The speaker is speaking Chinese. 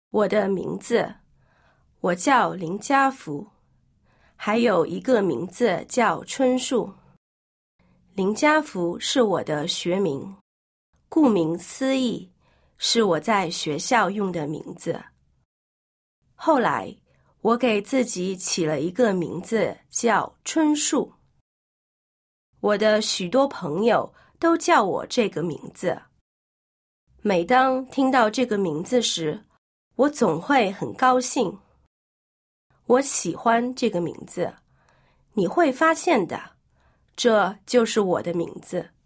我的名字，我叫林家福，还有一个名字叫春树。林家福是我的学名，顾名思义，是我在学校用的名字。后来，我给自己起了一个名字叫春树。我的许多朋友都叫我这个名字。每当听到这个名字时，我总会很高兴。我喜欢这个名字，你会发现的，这就是我的名字。